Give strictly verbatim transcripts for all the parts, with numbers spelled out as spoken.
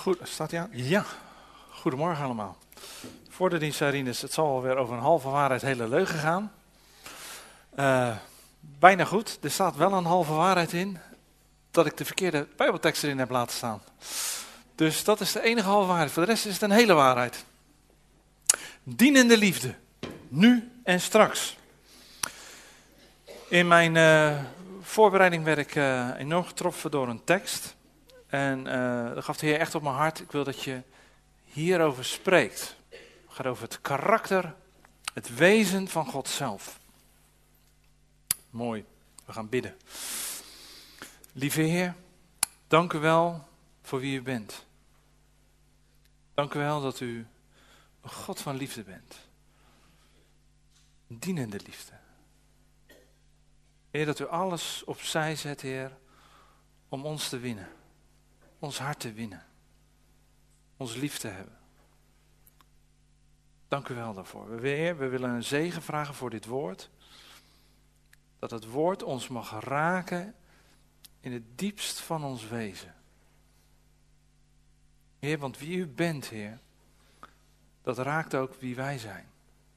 Goed, staat hij aan? Ja. Goedemorgen allemaal. Voor de dienst, Rinus, het zal alweer over een halve waarheid hele leugen gaan. Uh, bijna goed. Er staat wel een halve waarheid in dat ik de verkeerde Bijbeltekst erin heb laten staan. Dus dat is de enige halve waarheid. Voor de rest is het een hele waarheid. Dienende liefde. Nu en straks. In mijn uh, voorbereiding werd ik uh, enorm getroffen door een tekst. En uh, dat gaf de Heer echt op mijn hart. Ik wil dat je hierover spreekt. Het gaat over het karakter, het wezen van God zelf. Mooi, we gaan bidden. Lieve Heer, dank u wel voor wie u bent. Dank u wel dat u een God van liefde bent. Een dienende liefde. Heer, dat u alles opzij zet, Heer, om ons te winnen. Ons hart te winnen. Ons lief te hebben. Dank u wel daarvoor. We, Heer, we willen een zegen vragen voor dit woord. Dat het woord ons mag raken in het diepst van ons wezen. Heer, want wie u bent, Heer, dat raakt ook wie wij zijn.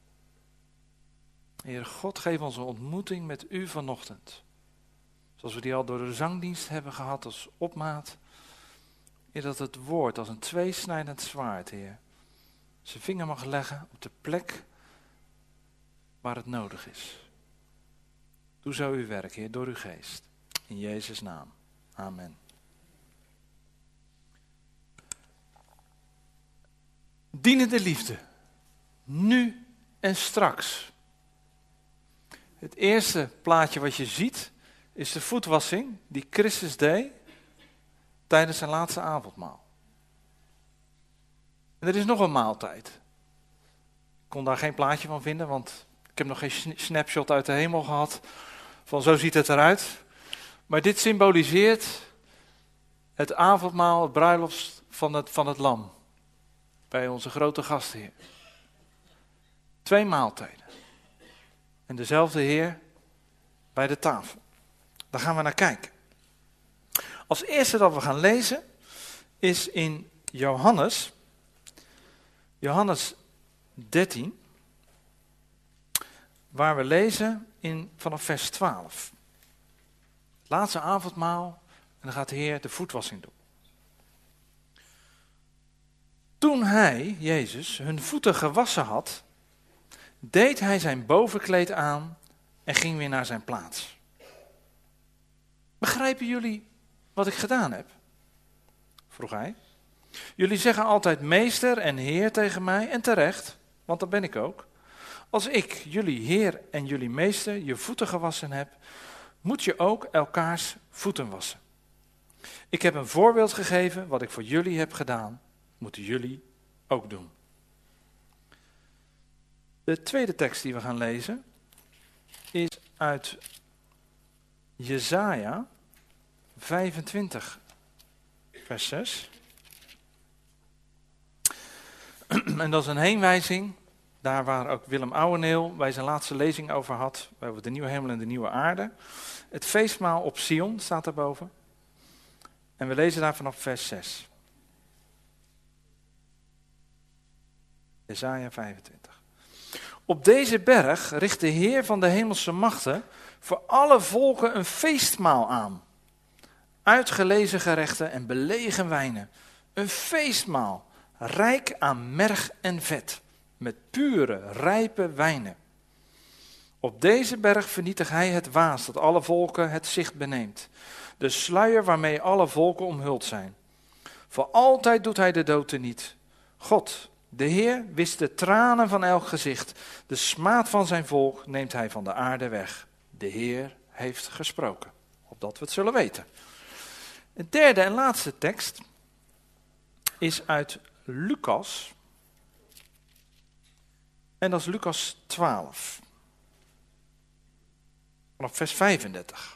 Heer God, geef ons een ontmoeting met u vanochtend. Zoals we die al door de zangdienst hebben gehad als opmaat. Heer, dat het woord als een tweesnijdend zwaard, Heer, zijn vinger mag leggen op de plek waar het nodig is. Doe zo uw werk, Heer, door uw geest. In Jezus' naam. Amen. Dienende liefde. Nu en straks. Het eerste plaatje wat je ziet is de voetwassing die Christus deed tijdens zijn laatste avondmaal. En er is nog een maaltijd. Ik kon daar geen plaatje van vinden, want ik heb nog geen snapshot uit de hemel gehad van zo ziet het eruit. Maar dit symboliseert het avondmaal, het bruiloft van het, van het lam. Bij onze grote gastheer. Twee maaltijden. En dezelfde Heer bij de tafel. Daar gaan we naar kijken. Als eerste dat we gaan lezen is in Johannes, Johannes dertien, waar we lezen in, vanaf vers twaalf. Laatste avondmaal en dan gaat de Heer de voetwassing doen. Toen hij, Jezus, hun voeten gewassen had, deed hij zijn bovenkleed aan en ging weer naar zijn plaats. Begrijpen jullie wat ik gedaan heb? Vroeg hij. Jullie zeggen altijd meester en heer tegen mij en terecht, want dat ben ik ook. Als ik, jullie heer en jullie meester, je voeten gewassen heb, moet je ook elkaars voeten wassen. Ik heb een voorbeeld gegeven, wat ik voor jullie heb gedaan, moeten jullie ook doen. De tweede tekst die we gaan lezen is uit Jesaja vijfentwintig, vers zes. En dat is een heenwijzing, daar waar ook Willem Ouweneel bij zijn laatste lezing over had, over de nieuwe hemel en de nieuwe aarde. Het feestmaal op Sion staat daarboven. En we lezen daar vanaf vers zes. Jesaja vijfentwintig. Op deze berg richt de Heer van de hemelse machten voor alle volken een feestmaal aan. Uitgelezen gerechten en belegen wijnen. Een feestmaal, rijk aan merg en vet, met pure, rijpe wijnen. Op deze berg vernietigt hij het waas dat alle volken het zicht beneemt. De sluier waarmee alle volken omhuld zijn. Voor altijd doet hij de dood teniet. God, de Heer, wist de tranen van elk gezicht. De smaad van zijn volk neemt hij van de aarde weg. De Heer heeft gesproken, opdat we het zullen weten. De derde en laatste tekst is uit Lucas. En dat is Lucas twaalf. Vanaf vers vijfendertig.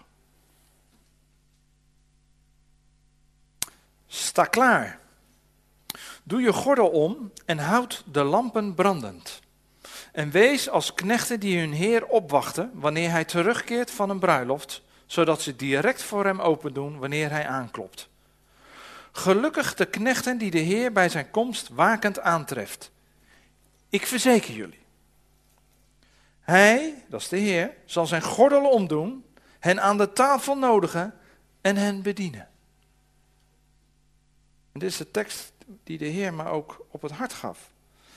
Sta klaar. Doe je gordel om en houd de lampen brandend. En wees als knechten die hun Heer opwachten wanneer hij terugkeert van een bruiloft, zodat ze direct voor hem open doen wanneer hij aanklopt. Gelukkig de knechten die de Heer bij zijn komst wakend aantreft. Ik verzeker jullie. Hij, dat is de Heer, zal zijn gordel omdoen, hen aan de tafel nodigen en hen bedienen. En dit is de tekst die de Heer me ook op het hart gaf.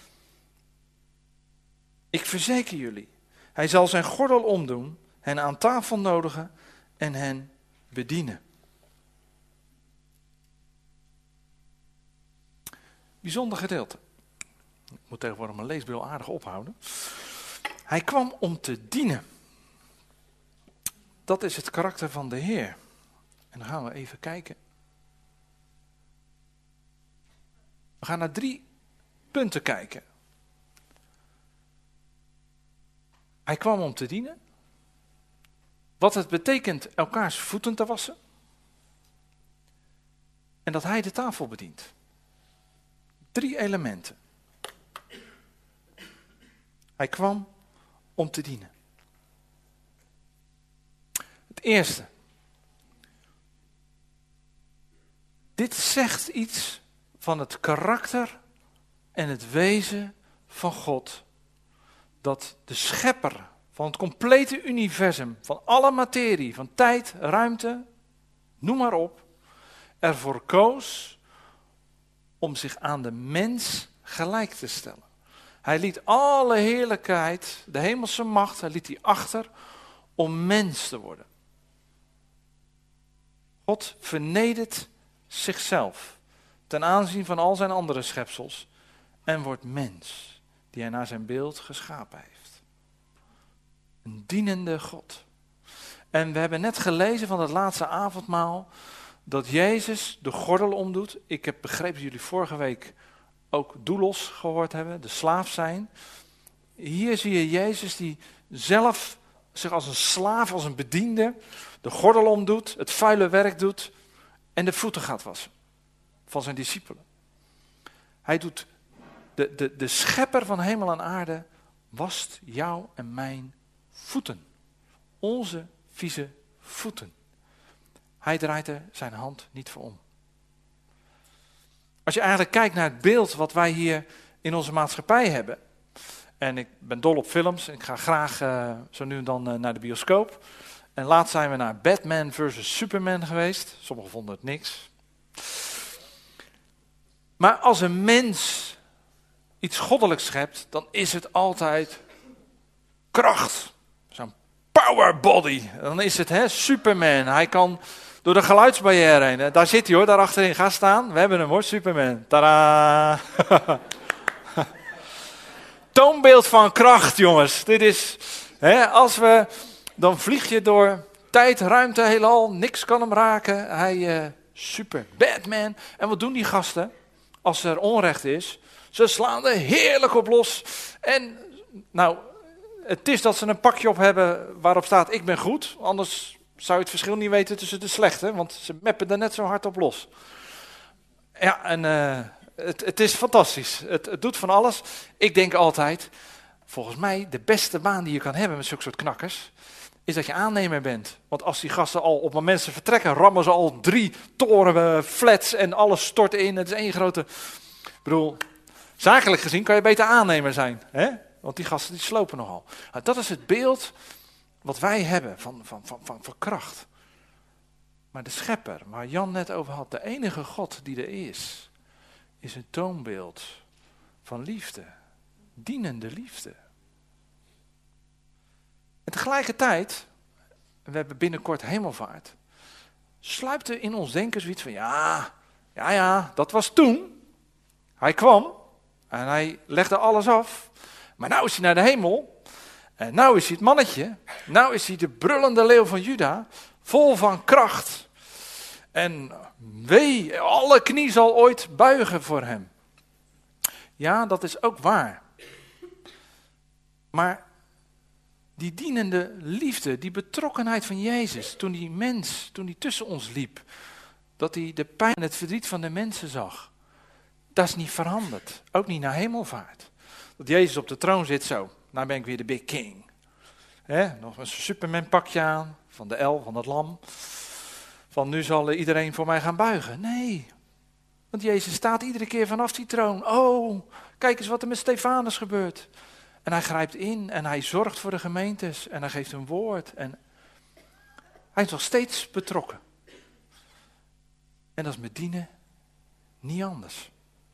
Ik verzeker jullie. Hij zal zijn gordel omdoen, hen aan tafel nodigen en hen bedienen. Bijzonder gedeelte. Ik moet tegenwoordig mijn leesbril aardig ophouden. Hij kwam om te dienen. Dat is het karakter van de Heer. En dan gaan we even kijken. We gaan naar drie punten kijken. Hij kwam om te dienen. Wat het betekent elkaars voeten te wassen. En dat hij de tafel bedient. Drie elementen. Hij kwam om te dienen. Het eerste. Dit zegt iets van het karakter en het wezen van God. Dat de schepper van het complete universum, van alle materie, van tijd, ruimte, noem maar op, ervoor koos om zich aan de mens gelijk te stellen. Hij liet alle heerlijkheid, de hemelse macht, hij liet die achter om mens te worden. God vernedert zichzelf ten aanzien van al zijn andere schepsels en wordt mens, die hij naar zijn beeld geschapen heeft. Een dienende God. En we hebben net gelezen van het laatste avondmaal dat Jezus de gordel omdoet. Ik heb begrepen dat jullie vorige week ook doulos gehoord hebben, de slaaf zijn. Hier zie je Jezus die zelf zich als een slaaf, als een bediende, de gordel omdoet, het vuile werk doet en de voeten gaat wassen van zijn discipelen. Hij doet, de, de, de schepper van hemel en aarde wast jou en mijn voeten. Onze vieze voeten. Hij draait er zijn hand niet voor om. Als je eigenlijk kijkt naar het beeld wat wij hier in onze maatschappij hebben. En ik ben dol op films. Ik ga graag uh, zo nu en dan uh, naar de bioscoop. En laatst zijn we naar Batman versus Superman geweest. Sommigen vonden het niks. Maar als een mens iets goddelijks schept, dan is het altijd kracht. Zo'n power body. Dan is het hè, Superman. Hij kan door de geluidsbarrière heen. Daar zit hij hoor, daar achterin. Ga staan. We hebben hem hoor, Superman. Tadaa! Toonbeeld van kracht, jongens. Dit is, hè, als we, dan vlieg je door tijd, ruimte, heelal. Niks kan hem raken. Hij, uh, super, Batman. En wat doen die gasten als er onrecht is? Ze slaan er heerlijk op los. En, nou, het is dat ze een pakje op hebben waarop staat, ik ben goed. Anders zou je het verschil niet weten tussen de slechte. Want ze meppen er net zo hard op los. Ja, en uh, het, het is fantastisch. Het, het doet van alles. Ik denk altijd, volgens mij, de beste baan die je kan hebben met zulke soort knakkers, is dat je aannemer bent. Want als die gasten al op het moment ze vertrekken, rammen ze al drie toren, flats en alles stort in. Het is één grote, ik bedoel, zakelijk gezien kan je beter aannemer zijn. Hè? Want die gasten die slopen nogal. Nou, dat is het beeld wat wij hebben van, van, van, van, van kracht. Maar de schepper, waar Jan net over had, de enige God die er is, is een toonbeeld van liefde. Dienende liefde. En tegelijkertijd, we hebben binnenkort hemelvaart, sluipt er in ons denken zoiets van, ja, ja, ja, dat was toen. Hij kwam en hij legde alles af. Maar nou is hij naar de hemel. En nou is hij het mannetje. Nou is hij de brullende leeuw van Juda. Vol van kracht. En wee, alle knie zal ooit buigen voor hem. Ja, dat is ook waar. Maar die dienende liefde, die betrokkenheid van Jezus, toen die mens, toen hij tussen ons liep, dat hij de pijn en het verdriet van de mensen zag, dat is niet veranderd. Ook niet naar hemelvaart. Dat Jezus op de troon zit zo, nou ben ik weer de big king. He, nog een Superman pakje aan, van de el, van het lam. Van nu zal iedereen voor mij gaan buigen. Nee, Want Jezus staat iedere keer vanaf die troon. Oh, kijk eens wat er met Stefanus gebeurt. En hij grijpt in en hij zorgt voor de gemeentes en hij geeft een woord. En hij is nog steeds betrokken. En dat is met dienen niet anders.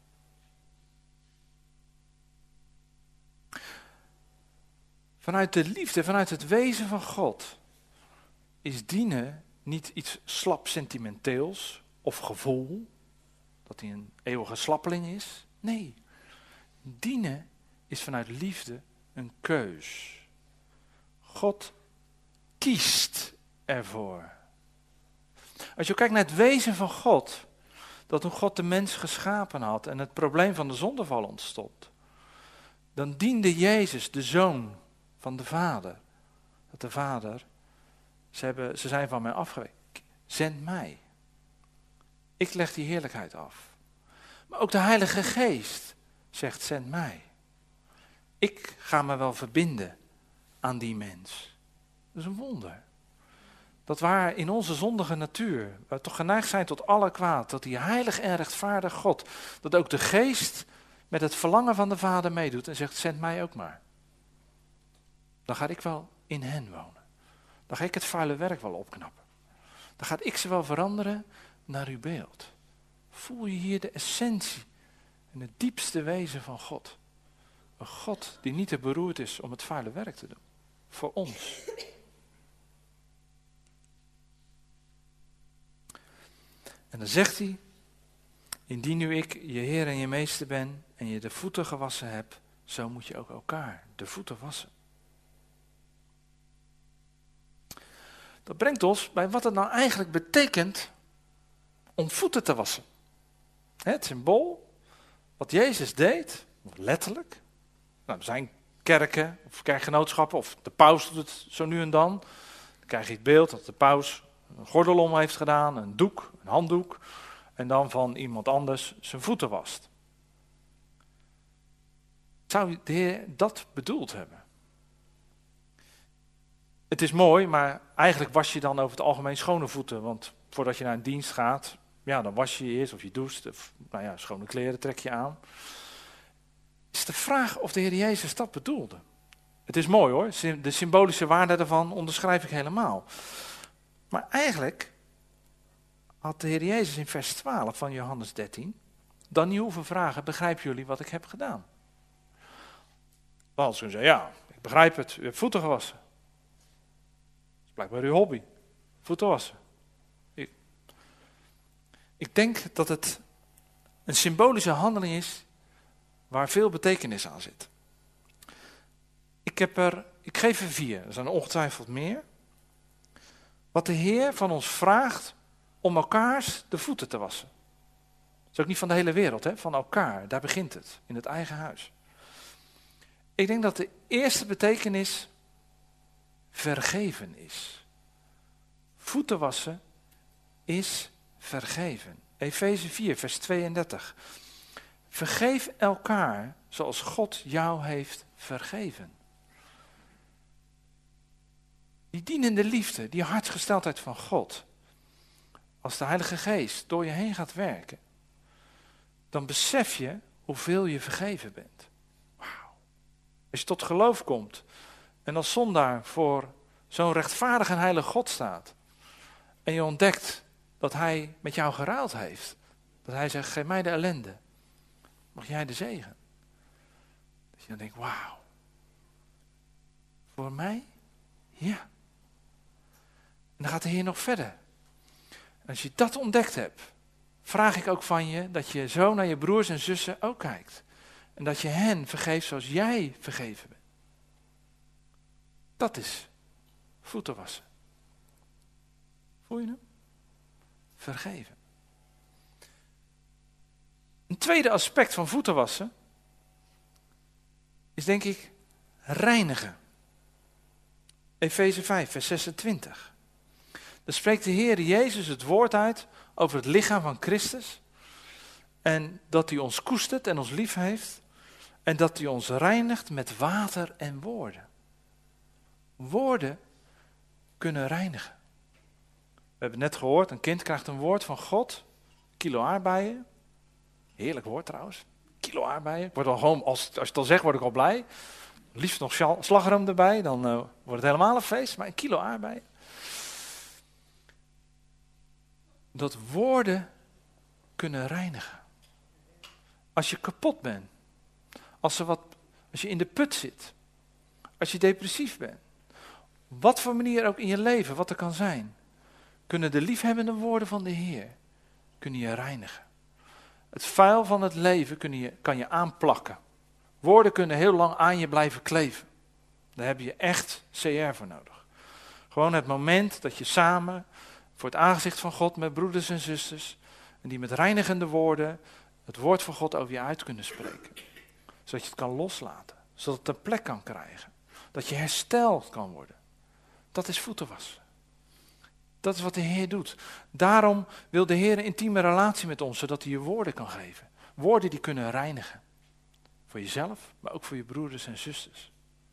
Vanuit de liefde, vanuit het wezen van God, is dienen niet iets slap sentimenteels of gevoel, dat hij een eeuwige slappeling is. Nee, dienen is vanuit liefde een keus. God kiest ervoor. Als je kijkt naar het wezen van God, dat toen God de mens geschapen had en het probleem van de zondeval ontstond, dan diende Jezus, de Zoon van de Vader. Dat de Vader, ze, hebben, ze zijn van mij afgeweken, zend mij. Ik leg die heerlijkheid af. Maar ook de Heilige Geest zegt, zend mij. Ik ga me wel verbinden aan die mens. Dat is een wonder. Dat waar in onze zondige natuur, waar we toch geneigd zijn tot alle kwaad, dat die heilig en rechtvaardig God, dat ook de Geest met het verlangen van de Vader meedoet en zegt, zend mij ook maar. Dan ga ik wel in hen wonen. Dan ga ik het vuile werk wel opknappen. Dan ga ik ze wel veranderen naar uw beeld. Voel je hier de essentie en het diepste wezen van God. Een God die niet te beroerd is om het vuile werk te doen. Voor ons. En dan zegt hij, indien nu ik je Heer en je Meester ben en je de voeten gewassen hebt, zo moet je ook elkaar de voeten wassen. Dat brengt ons bij wat het nou eigenlijk betekent om voeten te wassen. Het symbool, wat Jezus deed, letterlijk. Nou, er zijn kerken of kerkgenootschappen, of de paus doet het zo nu en dan. Dan krijg je het beeld dat de paus een gordel om heeft gedaan, een doek, een handdoek, en dan van iemand anders zijn voeten wast. Zou de Heer dat bedoeld hebben? Het is mooi, maar eigenlijk was je dan over het algemeen schone voeten, want voordat je naar een dienst gaat, ja, dan was je je eerst of je doucht, of nou ja, schone kleren trek je aan. Het is de vraag of de Heer Jezus dat bedoelde. Het is mooi hoor, de symbolische waarde daarvan onderschrijf ik helemaal. Maar eigenlijk had de Heer Jezus in vers twaalf van Johannes dertien dan niet hoeven vragen, begrijpen jullie wat ik heb gedaan? Want ze zeggen, ja, ik begrijp het, u hebt voeten gewassen. Dat is blijkbaar uw hobby, voeten wassen. Ik, ik denk dat het een symbolische handeling is waar veel betekenis aan zit. Ik, heb er, ik geef er vier, er zijn ongetwijfeld meer. Wat de Heer van ons vraagt om elkaars de voeten te wassen. Dat is ook niet van de hele wereld, hè? Van elkaar, daar begint het, in het eigen huis. Ik denk dat de eerste betekenis vergeven is. Voeten wassen is vergeven. Efeze vier, vers tweeëndertig. Vergeef elkaar zoals God jou heeft vergeven. Die dienende liefde, die hartsgesteldheid van God. Als de Heilige Geest door je heen gaat werken, dan besef je hoeveel je vergeven bent. Wauw. Als je tot geloof komt en als zondaar voor zo'n rechtvaardig en heilig God staat en je ontdekt dat Hij met jou geruild heeft. Dat Hij zegt, geef mij de ellende, mag jij de zegen. Dat je dan denkt, wauw. Voor mij? Ja. En dan gaat de Heer nog verder. En als je dat ontdekt hebt, vraag ik ook van je dat je zo naar je broers en zussen ook kijkt. En dat je hen vergeeft zoals jij vergeven bent. Dat is voeten wassen. Voel je hem? Vergeven. Een tweede aspect van voeten wassen is denk ik reinigen. Efeze vijf, vers zesentwintig. Dan spreekt de Heer Jezus het woord uit over het lichaam van Christus. En dat hij ons koestert en ons lief heeft. En dat hij ons reinigt met water en woorden. Woorden kunnen reinigen. We hebben net gehoord, een kind krijgt een woord van God. Kilo aardbeien. Heerlijk woord trouwens. Kilo aardbeien. Ik word al gewoon, als, als je het al zegt, word ik al blij. Liefst nog sja- slagroom erbij, dan uh, wordt het helemaal een feest. Maar een kilo aardbeien. Dat woorden kunnen reinigen. Als je kapot bent. Als, er wat, als je in de put zit. Als je depressief bent. Wat voor manier ook in je leven, wat er kan zijn. Kunnen de liefhebbende woorden van de Heer, kunnen je reinigen. Het vuil van het leven kun je, kan je aanplakken. Woorden kunnen heel lang aan je blijven kleven. Daar heb je echt C R voor nodig. Gewoon het moment dat je samen voor het aangezicht van God met broeders en zusters, en die met reinigende woorden het woord van God over je uit kunnen spreken. Zodat je het kan loslaten. Zodat het een plek kan krijgen. Dat je hersteld kan worden. Dat is voeten wassen. Dat is wat de Heer doet. Daarom wil de Heer een intieme relatie met ons, zodat hij je woorden kan geven. Woorden die kunnen reinigen. Voor jezelf, maar ook voor je broeders en zusters.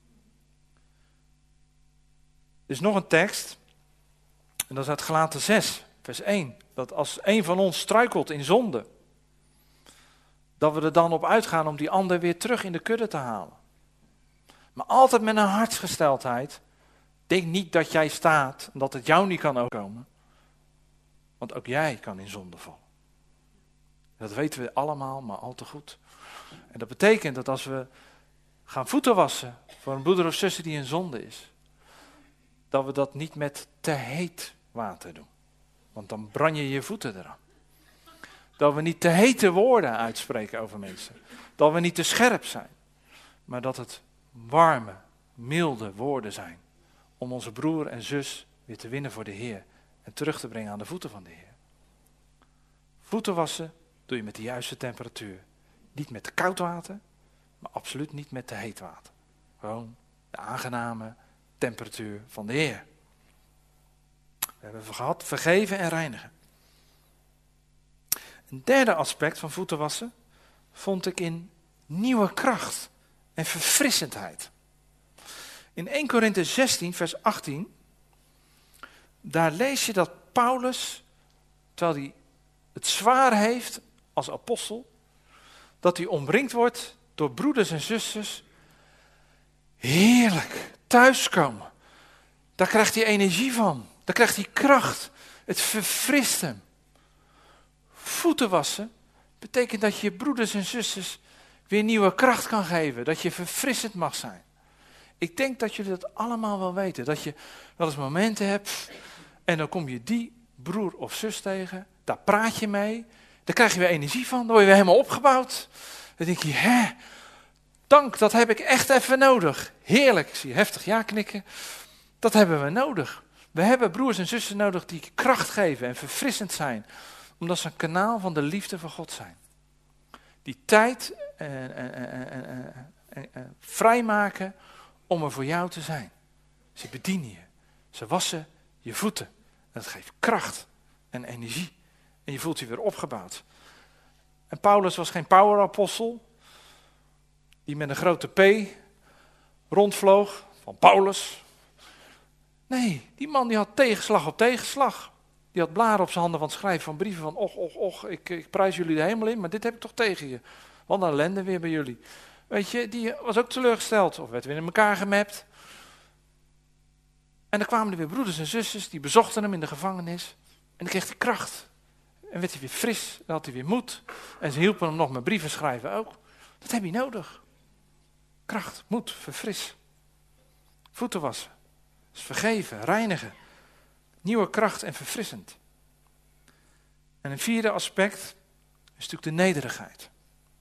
Er is nog een tekst, en dat is uit Galaten zes, vers één. Dat als een van ons struikelt in zonde, dat we er dan op uitgaan om die ander weer terug in de kudde te halen. Maar altijd met een hartsgesteldheid. Denk niet dat jij staat en dat het jou niet kan overkomen. Want ook jij kan in zonde vallen. Dat weten we allemaal, maar al te goed. En dat betekent dat als we gaan voeten wassen voor een broeder of zuster die in zonde is, dat we dat niet met te heet water doen. Want dan brand je je voeten eraan. Dat we niet te hete woorden uitspreken over mensen. Dat we niet te scherp zijn. Maar dat het warme, milde woorden zijn. Om onze broer en zus weer te winnen voor de Heer. En terug te brengen aan de voeten van de Heer. Voeten wassen doe je met de juiste temperatuur. Niet met koud water, maar absoluut niet met te heet water. Gewoon de aangename temperatuur van de Heer. We hebben het gehad, vergeven en reinigen. Een derde aspect van voeten wassen vond ik in nieuwe kracht en verfrissendheid. In eerste Korinthe zestien, vers achttien, daar lees je dat Paulus, terwijl hij het zwaar heeft als apostel, dat hij omringd wordt door broeders en zusters. Heerlijk, thuiskomen. Daar krijgt hij energie van. Daar krijgt hij kracht. Het verfrist hem. Voeten wassen betekent dat je broeders en zusters weer nieuwe kracht kan geven. Dat je verfrissend mag zijn. Ik denk dat jullie dat allemaal wel weten. Dat je wel eens momenten hebt en dan kom je die broer of zus tegen. Daar praat je mee. Daar krijg je weer energie van. Dan word je weer helemaal opgebouwd. Dan denk je, hè, dank, dat heb ik echt even nodig. Heerlijk, ik zie je heftig ja knikken. Dat hebben we nodig. We hebben broers en zussen nodig die kracht geven en verfrissend zijn. Omdat ze een kanaal van de liefde van God zijn. Die tijd en, en, en, en, en, en vrijmaken om er voor jou te zijn. Ze bedienen je. Ze wassen je voeten. En dat geeft kracht en energie. En je voelt je weer opgebouwd. En Paulus was geen powerapostel. Die met een grote P rondvloog. Van Paulus. Nee, die man die had tegenslag op tegenslag. Die had blaren op zijn handen van het schrijven van brieven van och, och, och, ik, ik prijs jullie de hemel in, maar dit heb ik toch tegen je. Wat een ellende weer bij jullie. Weet je, die was ook teleurgesteld of werd weer in elkaar gemapt. En dan kwamen er weer broeders en zusters, die bezochten hem in de gevangenis. En dan kreeg hij kracht. En werd hij weer fris, dan had hij weer moed. En ze hielpen hem nog met brieven schrijven ook. Dat heb je nodig. Kracht, moed, verfris. Voeten wassen. Dus vergeven, reinigen. Nieuwe kracht en verfrissend. En een vierde aspect is natuurlijk de nederigheid.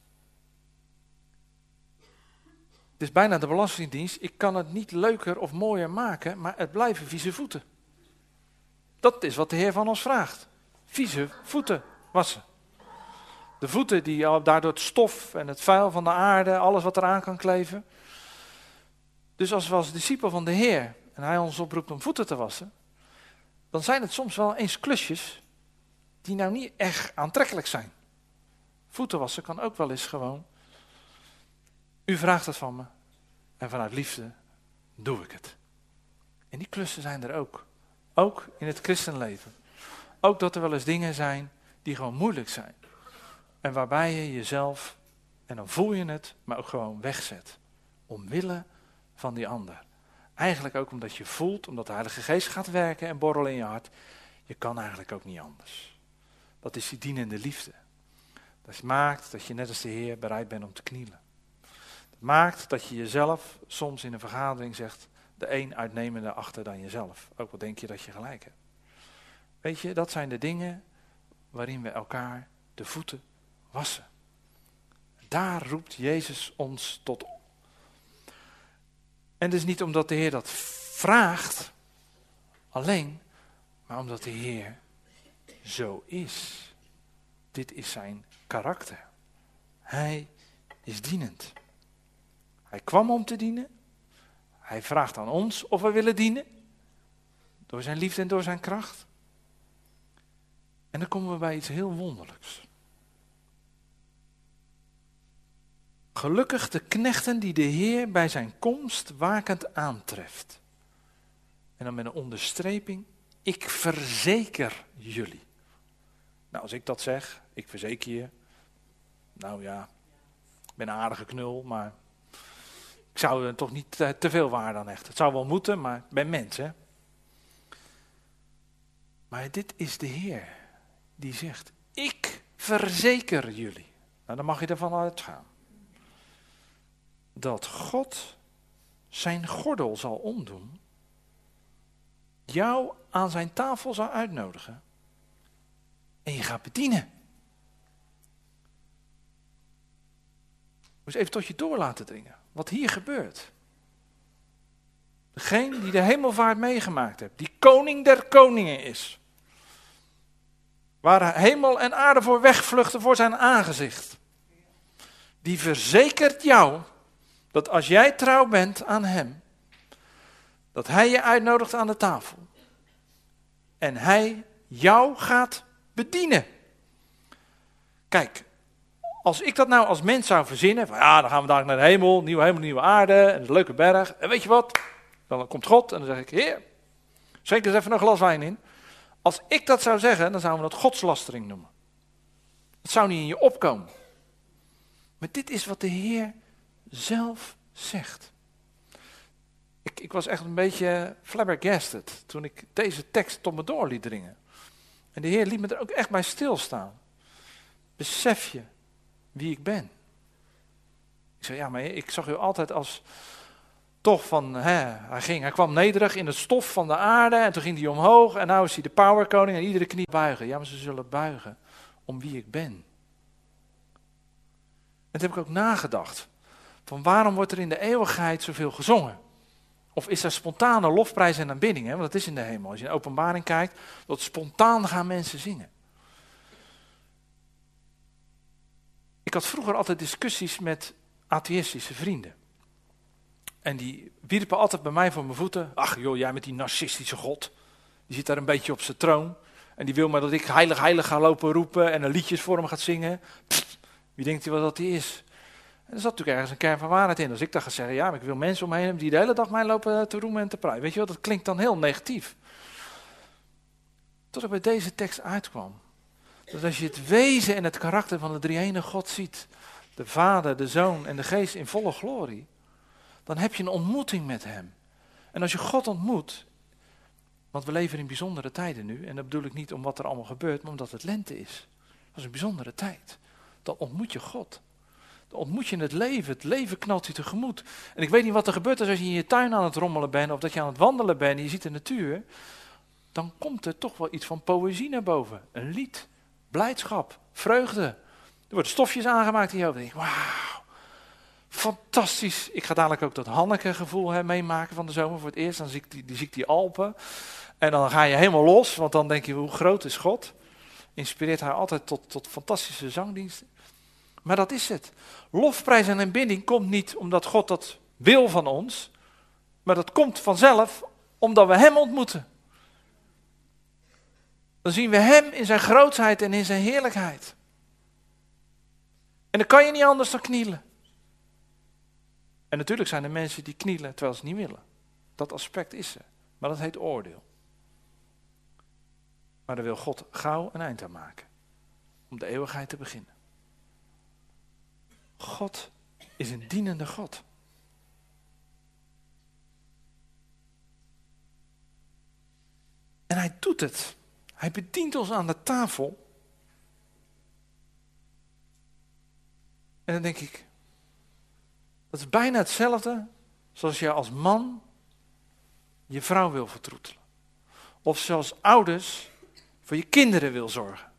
Het is bijna de Belastingdienst. Ik kan het niet leuker of mooier maken, maar het blijven vieze voeten. Dat is wat de Heer van ons vraagt. Vieze voeten wassen. De voeten die al daardoor het stof en het vuil van de aarde, alles wat eraan kan kleven. Dus als we als discipel van de Heer, en Hij ons oproept om voeten te wassen, dan zijn het soms wel eens klusjes die nou niet echt aantrekkelijk zijn. Voeten wassen kan ook wel eens gewoon. U vraagt het van me en vanuit liefde doe ik het. En die klussen zijn er ook. Ook in het christenleven. Ook dat er wel eens dingen zijn die gewoon moeilijk zijn. En waarbij je jezelf, en dan voel je het, maar ook gewoon wegzet. Omwille van die ander. Eigenlijk ook omdat je voelt, omdat de Heilige Geest gaat werken en borrelen in je hart. Je kan eigenlijk ook niet anders. Dat is die dienende liefde. Dat maakt dat je net als de Heer bereid bent om te knielen. Dat maakt dat je jezelf soms in een vergadering zegt, de een uitnemende achter dan jezelf. Ook al denk je dat je gelijk hebt. Weet je, dat zijn de dingen waarin we elkaar de voeten wassen. Daar roept Jezus ons tot op. En dus niet omdat de Heer dat vraagt, alleen, maar omdat de Heer zo is. Dit is zijn karakter. Hij is dienend. Hij kwam om te dienen. Hij vraagt aan ons of we willen dienen. Door zijn liefde en door zijn kracht. En dan komen we bij iets heel wonderlijks. Gelukkig de knechten die de Heer bij zijn komst wakend aantreft. En dan met een onderstreping, ik verzeker jullie. Nou, als ik dat zeg, ik verzeker je. Nou ja, ik ben een aardige knul, maar ik zou er toch niet te, te veel waarde aan hechten. Het zou wel moeten, maar ik ben mens, hè. Maar dit is de Heer die zegt, ik verzeker jullie. Nou, dan mag je ervan uitgaan. Dat God zijn gordel zal omdoen, jou aan zijn tafel zal uitnodigen en je gaat bedienen. Moet je even tot je door laten dringen, wat hier gebeurt. Degene die de hemelvaart meegemaakt heeft, die koning der koningen is, waar hemel en aarde voor wegvluchten voor zijn aangezicht, die verzekert jou dat als jij trouw bent aan hem, dat hij je uitnodigt aan de tafel. En hij jou gaat bedienen. Kijk, als ik dat nou als mens zou verzinnen, van ja, dan gaan we daar naar de hemel, nieuwe hemel, nieuwe aarde, en een leuke berg. En weet je wat? Dan komt God en dan zeg ik, Heer, schenk eens even een glas wijn in. Als ik dat zou zeggen, dan zouden we dat godslastering noemen. Dat zou niet in je opkomen. Maar dit is wat de Heer zelf zegt. Ik, ik was echt een beetje flabbergasted toen ik deze tekst tot me door liet dringen. En de Heer liet me er ook echt bij stilstaan. Besef je wie ik ben? Ik zei, ja, maar ik zag u altijd als toch van, hè, hij ging, hij kwam nederig in het stof van de aarde en toen ging hij omhoog en nou is hij de powerkoning en iedere knie buigen. Ja, maar ze zullen buigen om wie ik ben. En toen heb ik ook nagedacht, van waarom wordt er in de eeuwigheid zoveel gezongen? Of is er spontane lofprijs en aanbidding? Hè? Want dat is in de hemel. Als je in de openbaring kijkt, dat spontaan gaan mensen zingen. Ik had vroeger altijd discussies met atheïstische vrienden. En die wierpen altijd bij mij voor mijn voeten. Ach joh, jij met die narcistische God. Die zit daar een beetje op zijn troon. En die wil maar dat ik heilig, heilig ga lopen roepen en een liedjes voor hem gaat zingen. Pff, wie denkt hij wel dat hij is? En er zat natuurlijk ergens een kern van waarheid in. Als ik dan ga zeggen, ja, maar ik wil mensen om me heen die de hele dag mij lopen te roemen en te prijzen. Weet je wel, dat klinkt dan heel negatief. Tot ik bij deze tekst uitkwam. Dat als je het wezen en het karakter van de drie-enige God ziet, de Vader, de Zoon en de Geest in volle glorie, dan heb je een ontmoeting met hem. En als je God ontmoet, want we leven in bijzondere tijden nu, en dat bedoel ik niet om wat er allemaal gebeurt, maar omdat het lente is. Dat is een bijzondere tijd. Dan ontmoet je God. Dan ontmoet je het leven. Het leven knalt je tegemoet. En ik weet niet wat er gebeurt als je in je tuin aan het rommelen bent, of dat je aan het wandelen bent en je ziet de natuur. Dan komt er toch wel iets van poëzie naar boven. Een lied, blijdschap, vreugde. Er worden stofjes aangemaakt in je hoofd. En ik denk, wauw, fantastisch. Ik ga dadelijk ook dat Hanneke gevoel hè, meemaken van de zomer voor het eerst. Dan zie ik die, die, zie ik die Alpen. En dan ga je helemaal los, want dan denk je, hoe groot is God? Inspireert haar altijd tot, tot fantastische zangdiensten. Maar dat is het. Lofprijs en aanbidding komt niet omdat God dat wil van ons, maar dat komt vanzelf omdat we hem ontmoeten. Dan zien we hem in zijn grootheid en in zijn heerlijkheid. En dan kan je niet anders dan knielen. En natuurlijk zijn er mensen die knielen terwijl ze niet willen. Dat aspect is er. Maar dat heet oordeel. Maar daar wil God gauw een eind aan maken. Om de eeuwigheid te beginnen. God is een dienende God. En hij doet het. Hij bedient ons aan de tafel. En dan denk ik, dat is bijna hetzelfde zoals je als man je vrouw wil vertroetelen. Of zoals ouders voor je kinderen wil zorgen.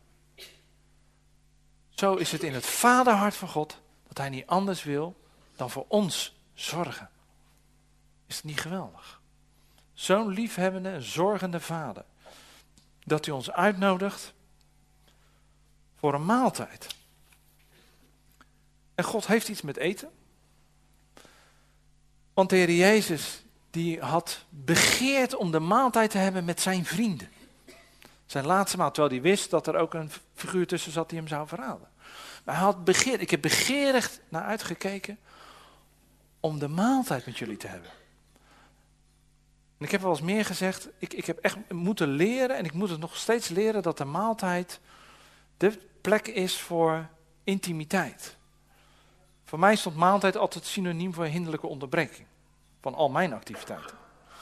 Zo is het in het vaderhart van God dat hij niet anders wil dan voor ons zorgen. Is het niet geweldig? Zo'n liefhebbende en zorgende vader. Dat hij ons uitnodigt voor een maaltijd. En God heeft iets met eten. Want de Heer Jezus die had begeerd om de maaltijd te hebben met zijn vrienden. Zijn laatste maal, terwijl hij wist dat er ook een figuur tussen zat die hem zou verraden. Maar hij had begeerd, ik heb begeerig naar uitgekeken om de maaltijd met jullie te hebben. En ik heb wel eens meer gezegd, ik, ik heb echt moeten leren en ik moet het nog steeds leren dat de maaltijd de plek is voor intimiteit. Voor mij stond maaltijd altijd synoniem voor hinderlijke onderbreking van al mijn activiteiten.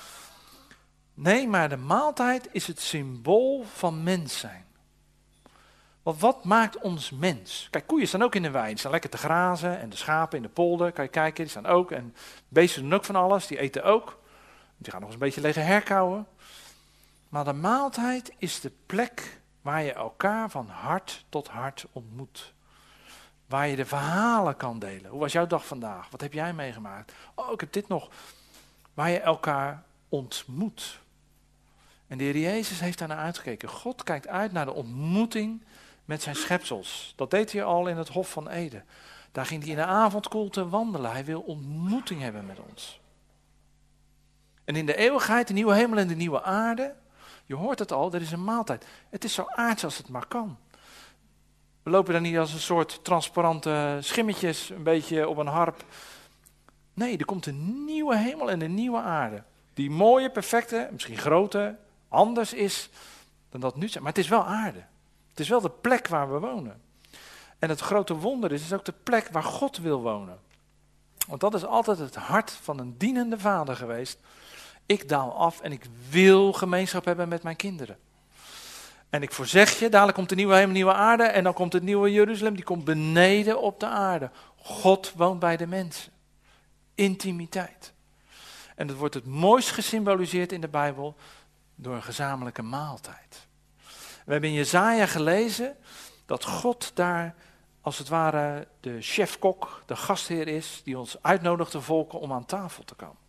Nee, maar de maaltijd is het symbool van mens zijn. Want wat maakt ons mens? Kijk, koeien staan ook in de wei, die staan lekker te grazen en de schapen in de polder, kan je kijken, die staan ook. En beesten doen ook van alles, die eten ook. Die gaan nog eens een beetje liggen herkauwen. Maar de maaltijd is de plek waar je elkaar van hart tot hart ontmoet. Waar je de verhalen kan delen. Hoe was jouw dag vandaag? Wat heb jij meegemaakt? Oh, ik heb dit nog. Waar je elkaar ontmoet. En de Heer Jezus heeft daar naar uitgekeken. God kijkt uit naar de ontmoeting met zijn schepsels. Dat deed hij al in het Hof van Eden. Daar ging hij in de avondkoelte wandelen. Hij wil ontmoeting hebben met ons. En in de eeuwigheid, de nieuwe hemel en de nieuwe aarde, je hoort het al, er is een maaltijd. Het is zo aards als het maar kan. We lopen dan niet als een soort transparante schimmetjes, een beetje op een harp. Nee, er komt een nieuwe hemel en een nieuwe aarde. Die mooie, perfecte, misschien grote, anders is dan dat nu zijn. Maar het is wel aarde. Het is wel de plek waar we wonen. En het grote wonder is, is ook de plek waar God wil wonen. Want dat is altijd het hart van een dienende vader geweest. Ik daal af en ik wil gemeenschap hebben met mijn kinderen. En ik voorzeg je, dadelijk komt de nieuwe hemel, nieuwe aarde en dan komt het nieuwe Jeruzalem, die komt beneden op de aarde. God woont bij de mensen. Intimiteit. En dat wordt het mooist gesymboliseerd in de Bijbel door een gezamenlijke maaltijd. We hebben in Jesaja gelezen dat God daar als het ware de chef-kok, de gastheer is, die ons uitnodigt de volken om aan tafel te komen.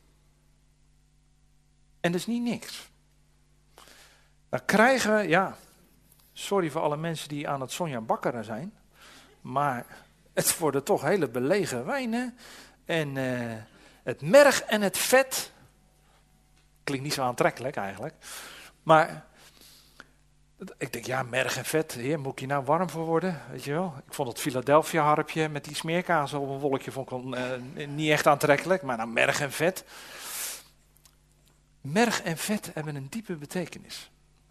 En dat is niet niks. Dan krijgen we, ja, sorry voor alle mensen die aan het Sonja bakkeren zijn, maar het worden toch hele belegen wijnen. En uh, het merg en het vet, klinkt niet zo aantrekkelijk eigenlijk, maar ik denk, ja, merg en vet, heer, moet ik hier nou warm voor worden, weet je wel. Ik vond het Philadelphia harpje met die smeerkaas op een wolkje vond ik uh, niet echt aantrekkelijk, maar nou merg en vet. Merg en vet hebben een diepe betekenis.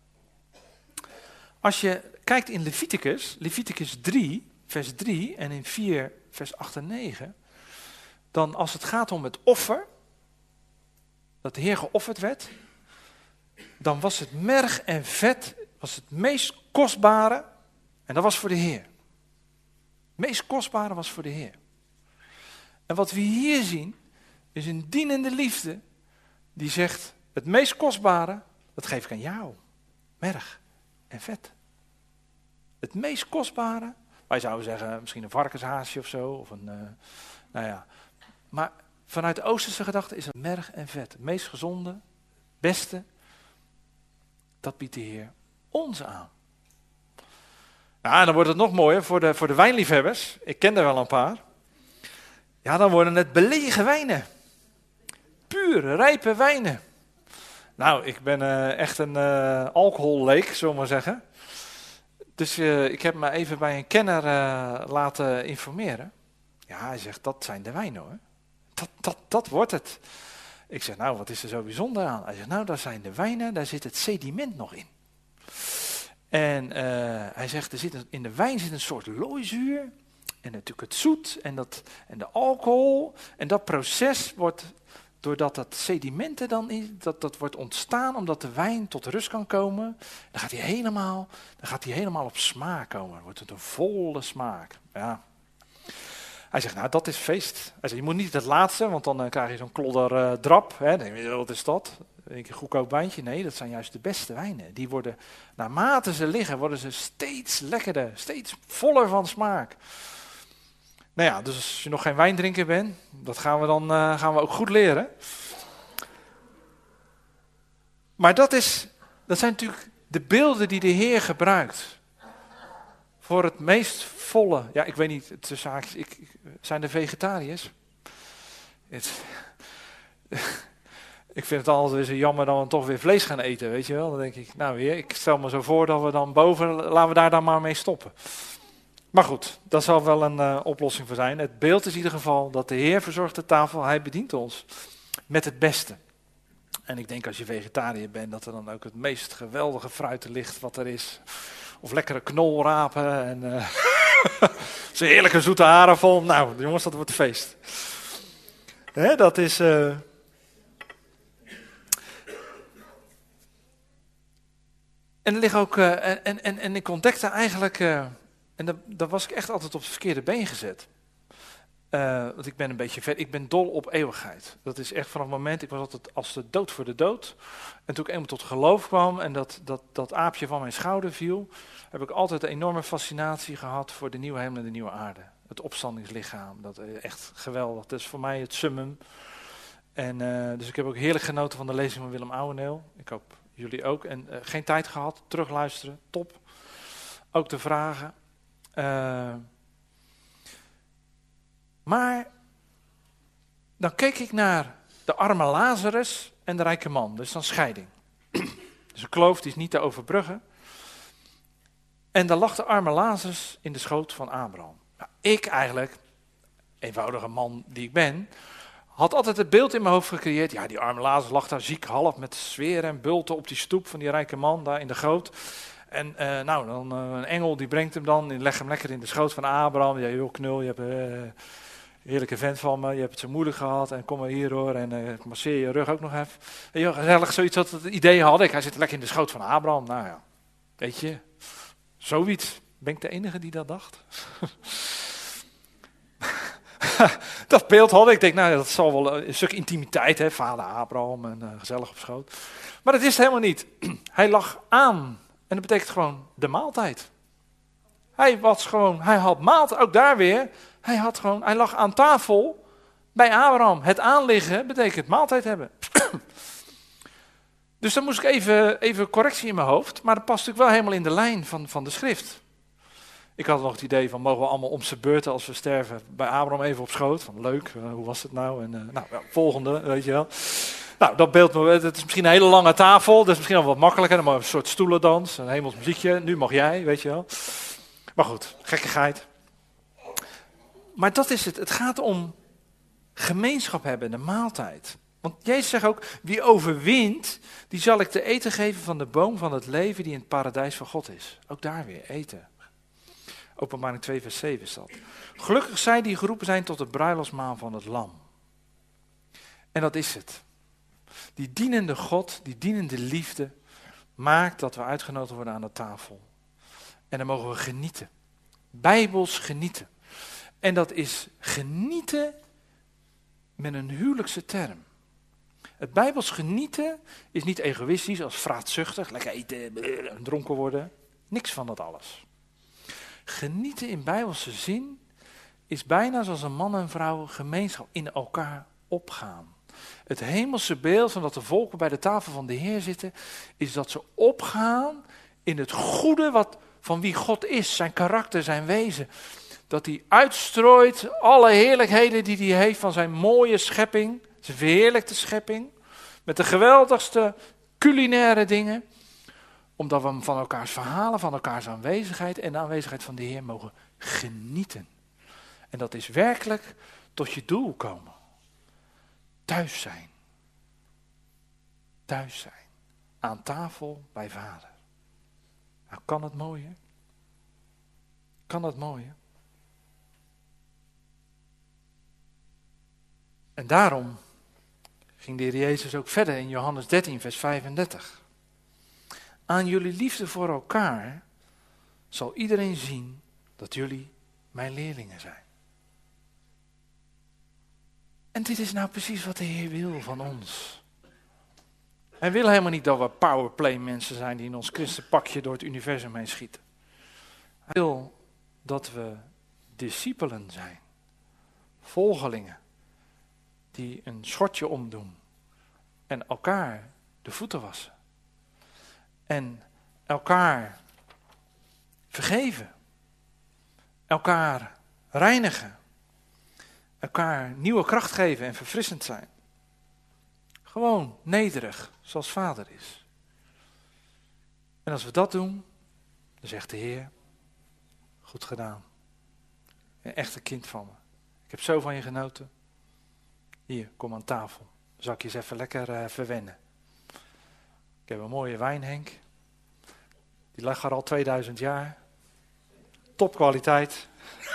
Als je kijkt in Leviticus, Leviticus drie, vers drie en in vier, vers acht en negen, dan als het gaat om het offer, dat de Heer geofferd werd, dan was het merg en vet was het meest kostbare en dat was voor de Heer. Het meest kostbare was voor de Heer. En wat we hier zien, is een dienende liefde die zegt, het meest kostbare, dat geef ik aan jou. Merg en vet. Het meest kostbare, wij zouden zeggen misschien een varkenshaasje of zo, of een, uh, nou ja. Maar vanuit de Oosterse gedachte is het merg en vet. Het meest gezonde, beste, dat biedt de Heer ons aan. Nou, en dan wordt het nog mooier voor de, voor de wijnliefhebbers. Ik ken er wel een paar. Ja, dan worden het belegen wijnen. Pure, rijpe wijnen. Nou, ik ben uh, echt een uh, alcoholleek, zullen we maar zeggen. Dus uh, ik heb me even bij een kenner uh, laten informeren. Ja, hij zegt, dat zijn de wijnen hoor. Dat, dat, dat wordt het. Ik zeg, nou, wat is er zo bijzonder aan? Hij zegt, nou, daar zijn de wijnen, daar zit het sediment nog in. En uh, hij zegt, er zit een, in de wijn zit een soort looizuur. en natuurlijk het zoet en, dat, en de alcohol. En dat proces wordt, doordat dat sedimenten dan is, dat, dat wordt ontstaan, omdat de wijn tot rust kan komen. Dan gaat hij helemaal, dan gaat hij helemaal op smaak komen. Dan wordt het een volle smaak. Ja. Hij zegt, nou dat is feest. Hij zegt, je moet niet het laatste, want dan uh, krijg je zo'n klodder uh, drap. Hè. Dan denk je, wat is dat? Een goedkoop wijntje? Nee, dat zijn juist de beste wijnen. Die worden, naarmate ze liggen, worden ze steeds lekkerder, steeds voller van smaak. Nou ja, dus als je nog geen wijndrinker bent, dat gaan we dan uh, gaan we ook goed leren. Maar dat, is, dat zijn natuurlijk de beelden die de Heer gebruikt. Voor het meest volle, ja ik weet niet, het zaakjes, ik, ik, zijn er vegetariërs? Het, ik vind het altijd weer jammer dat we toch weer vlees gaan eten, weet je wel. Dan denk ik, nou Heer, ik stel me zo voor dat we dan boven, laten we daar dan maar mee stoppen. Maar goed, dat zal wel een uh, oplossing voor zijn. Het beeld is in ieder geval dat de Heer verzorgt de tafel, hij bedient ons met het beste. En ik denk als je vegetariër bent, dat er dan ook het meest geweldige fruit ligt wat er is. Of lekkere knolrapen en uh, zo'n heerlijke zoete aardappel. Nou, jongens, dat wordt feest. Hè, dat is... Uh... En er liggen ook... Uh, en, en, en ik ontdekte eigenlijk... Uh, en daar, daar was ik echt altijd op het verkeerde been gezet. Uh, want ik ben een beetje ver. Ik ben dol op eeuwigheid. Dat is echt vanaf het moment, ik was altijd als de dood voor de dood. En toen ik eenmaal tot geloof kwam en dat, dat, dat aapje van mijn schouder viel, heb ik altijd een enorme fascinatie gehad voor de nieuwe hemel en de nieuwe aarde. Het opstandingslichaam, dat is echt geweldig. Dat is voor mij het summum. En uh, dus ik heb ook heerlijk genoten van de lezing van Willem Ouweneel. Ik hoop jullie ook. En uh, geen tijd gehad, terugluisteren, top. Ook de vragen. Uh, Maar dan keek ik naar de arme Lazarus en de rijke man. Dus dan scheiding. Dus een kloof die is niet te overbruggen. En dan lag de arme Lazarus in de schoot van Abraham. Nou, ik eigenlijk, eenvoudige man die ik ben, had altijd het beeld in mijn hoofd gecreëerd. Ja, die arme Lazarus lag daar ziek half met zweren en bulten op die stoep van die rijke man daar in de goot. En uh, nou, dan uh, een engel die brengt hem dan, die legt hem lekker in de schoot van Abraham. Ja, joh, knul, je hebt uh, een heerlijke vent van me, je hebt het zo moeilijk gehad en kom maar hier hoor en uh, masseer je rug ook nog even. En joh, gezellig, zoiets, dat het idee had ik. Hij zit lekker in de schoot van Abraham. Nou ja, weet je, zoiets. Ben ik de enige die dat dacht? Dat beeld had ik. Ik denk, nou, dat zal wel een stuk intimiteit, hè, vader Abraham en uh, gezellig op schoot. Maar dat is het helemaal niet. Hij lag aan. En dat betekent gewoon de maaltijd. Hij was gewoon, hij had maaltijd, ook daar weer. Hij had gewoon, hij lag aan tafel bij Abraham. Het aanliggen betekent maaltijd hebben. Dus dan moest ik even, even correctie in mijn hoofd. Maar dat past natuurlijk wel helemaal in de lijn van, van de schrift. Ik had nog het idee van, mogen we allemaal om zijn beurten als we sterven bij Abraham even op schoot. Van leuk, uh, hoe was het nou? En, uh, nou, ja, volgende, weet je wel. Nou, dat beeld, het is misschien een hele lange tafel, dat is misschien al wat makkelijker. Dan maar een soort stoelendans, een hemels muziekje, nu mag jij, weet je wel. Maar goed, gekkigheid. Maar dat is het, het gaat om gemeenschap hebben, de maaltijd. Want Jezus zegt ook, wie overwint, die zal ik te eten geven van de boom van het leven die in het paradijs van God is. Ook daar weer, eten. Openbaring twee vers zeven is dat. Gelukkig zij die geroepen zijn tot het bruiloftsmaal van het lam. En dat is het. Die dienende God, die dienende liefde, maakt dat we uitgenodigd worden aan de tafel. En dan mogen we genieten. Bijbels genieten. En dat is genieten met een huwelijkse term. Het Bijbels genieten is niet egoïstisch als vraatzuchtig, lekker eten en dronken worden. Niks van dat alles. Genieten in Bijbelse zin is bijna zoals een man en vrouw gemeenschap in elkaar opgaan. Het hemelse beeld van dat de volken bij de tafel van de Heer zitten, is dat ze opgaan in het goede wat, van wie God is, zijn karakter, zijn wezen. Dat hij uitstrooit alle heerlijkheden die hij heeft van zijn mooie schepping, zijn verheerlijkte schepping, met de geweldigste culinaire dingen, omdat we van elkaars verhalen, van elkaars aanwezigheid en de aanwezigheid van de Heer mogen genieten. En dat is werkelijk tot je doel komen. Thuis zijn. Thuis zijn. Aan tafel bij Vader. Nou, kan het mooi, hè? Kan dat mooi, hè? En daarom ging de Heer Jezus ook verder in Johannes dertien, vers vijfendertig. Aan jullie liefde voor elkaar zal iedereen zien dat jullie mijn leerlingen zijn. En dit is nou precies wat de Heer wil van ons. Hij wil helemaal niet dat we powerplay mensen zijn die in ons christenpakje door het universum heen schieten. Hij wil dat we discipelen zijn. Volgelingen. Die een schortje omdoen. En elkaar de voeten wassen. En elkaar vergeven. Elkaar reinigen. Elkaar nieuwe kracht geven en verfrissend zijn. Gewoon nederig, zoals Vader is. En als we dat doen, dan zegt de Heer, goed gedaan. Een echte kind van me. Ik heb zo van je genoten. Hier, kom aan tafel. Dan zal ik je eens even lekker uh, verwennen. Ik heb een mooie wijn, Henk. Die lag er al tweeduizend jaar. Topkwaliteit.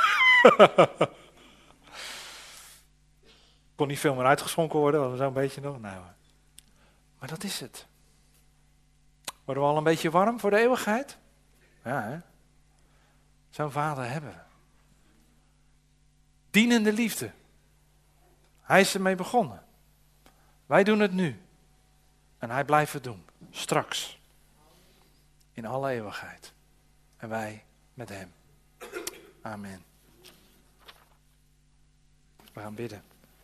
Kon niet veel meer uitgeschonken worden, was zo'n beetje nog. Nou, maar dat is het. Worden we al een beetje warm voor de eeuwigheid? Ja, hè? Zo'n vader hebben we. Dienende liefde. Hij is ermee begonnen. Wij doen het nu. En hij blijft het doen. Straks. In alle eeuwigheid. En wij met hem. Amen. We gaan bidden.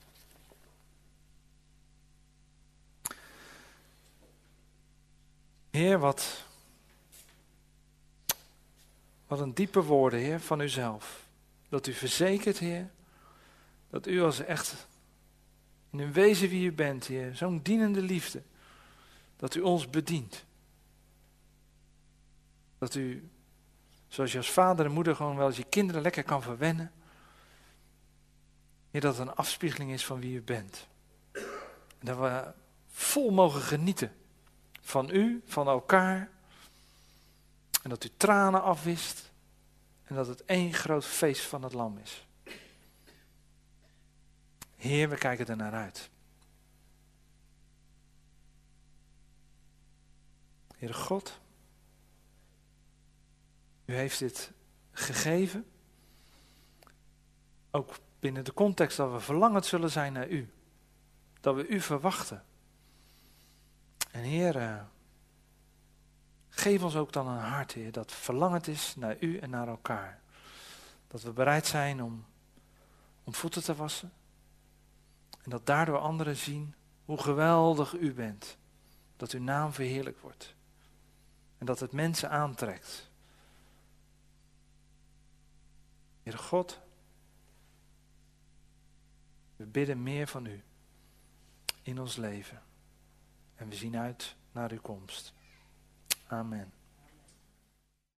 Heer, wat, wat een diepe woorden, Heer, van uzelf. Dat u verzekert, Heer, dat u als echt in een wezen wie u bent, Heer, zo'n dienende liefde, dat u ons bedient. Dat u, zoals je als vader en moeder gewoon wel eens je kinderen lekker kan verwennen, Heer, dat het een afspiegeling is van wie u bent. En dat we vol mogen genieten. Van u, van elkaar. En dat u tranen afwist. En dat het één groot feest van het lam is. Heer, we kijken er naar uit. Heere God. U heeft dit gegeven. Ook binnen de context dat we verlangend zullen zijn naar u. Dat we u verwachten. En Heer, uh, geef ons ook dan een hart, Heer, dat verlangend is naar u en naar elkaar. Dat we bereid zijn om, om voeten te wassen. En dat daardoor anderen zien hoe geweldig u bent. Dat uw naam verheerlijk wordt. En dat het mensen aantrekt. Heer God, we bidden meer van u in ons leven. En we zien uit naar uw komst. Amen.